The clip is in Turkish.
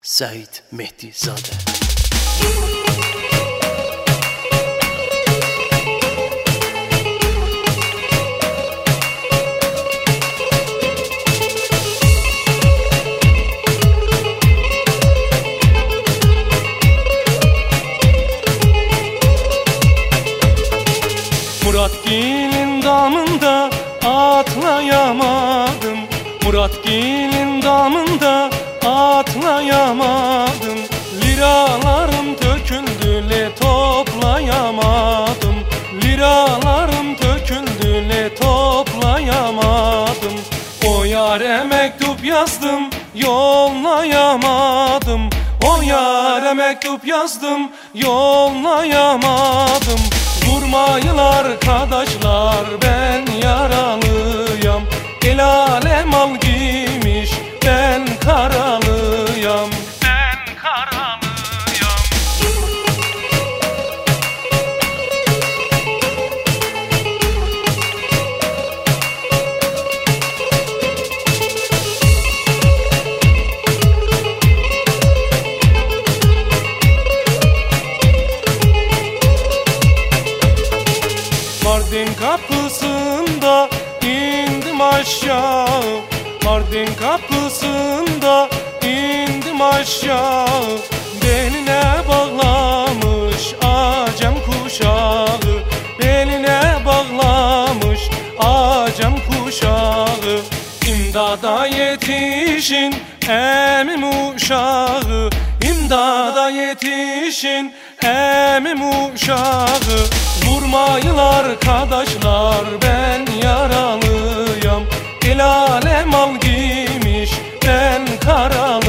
Səid Mehdizadə. Muratgil'in damında atlayamadım, Muratgil'in damında atlayamadım. Liralarım döküldü le toplayamadım, Liralarım döküldü le toplayamadım. O yâre mektup yazdım yollayamadım, O yâre mektup yazdım yollayamadım. Vurmayın arkadaşlar, ben yaralıyam, el alem al giymiş, ben karalıyam, ben karalıyam. Mardin kapısında indim aşağı, Mardin kapısında indim aşağı. Beline bağlamış acem kuşağı, beline bağlamış acem kuşağı. İmdada yetişin emim uşağı, İmdada yetişin emim uşağı. Vurmayın arkadaşlar, ben yaralıyam, el alem al giymiş, ben karalı.